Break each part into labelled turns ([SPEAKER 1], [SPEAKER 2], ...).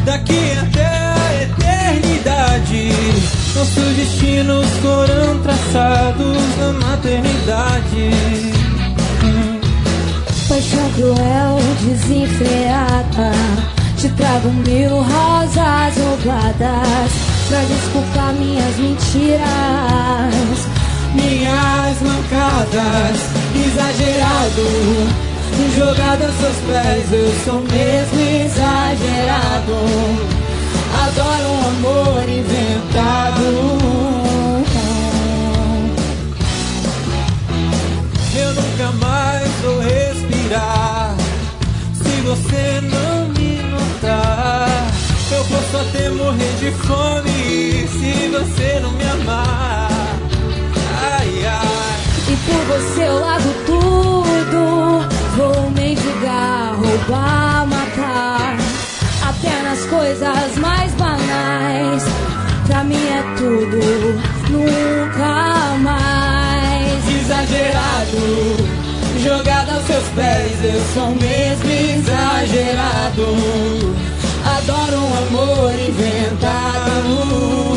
[SPEAKER 1] daqui até a eternidade. Nossos destinos foram traçados na maternidade.
[SPEAKER 2] Paixão cruel, desenfreada, te trago 1000 rosas roubadas pra desculpar minhas mentiras,
[SPEAKER 1] minhas mancadas. Exagerado, jogado aos seus pés, eu sou mesmo exagerado. Adoro um amor inventado. Eu nunca mais vou respirar se você não me notar. Eu posso até morrer de fome se você não me amar. Ai, ai.
[SPEAKER 2] E por você eu largo tudo, vou mendigar, roubar, matar, até nas coisas mais banais. Pra mim é tudo, nunca mais.
[SPEAKER 1] Exagerado, jogado aos seus pés, eu sou mesmo exagerado. Adoro um amor inventado.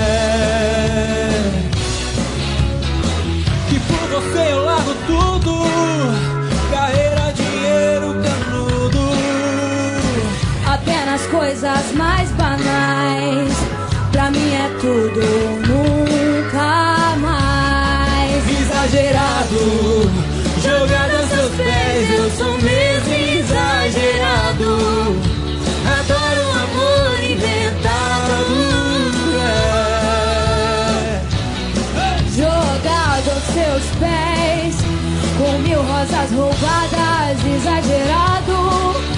[SPEAKER 1] E por você eu largo tudo, carreira, dinheiro, canudo,
[SPEAKER 2] até nas coisas mais banais. Pra mim é tudo, nunca mais.
[SPEAKER 1] Exagerado, jogado aos seus pés, eu sou mesmo exagerado. Adoro um amor inventado.
[SPEAKER 2] Jogado aos seus pés, com 1000 rosas roubadas, exagerado.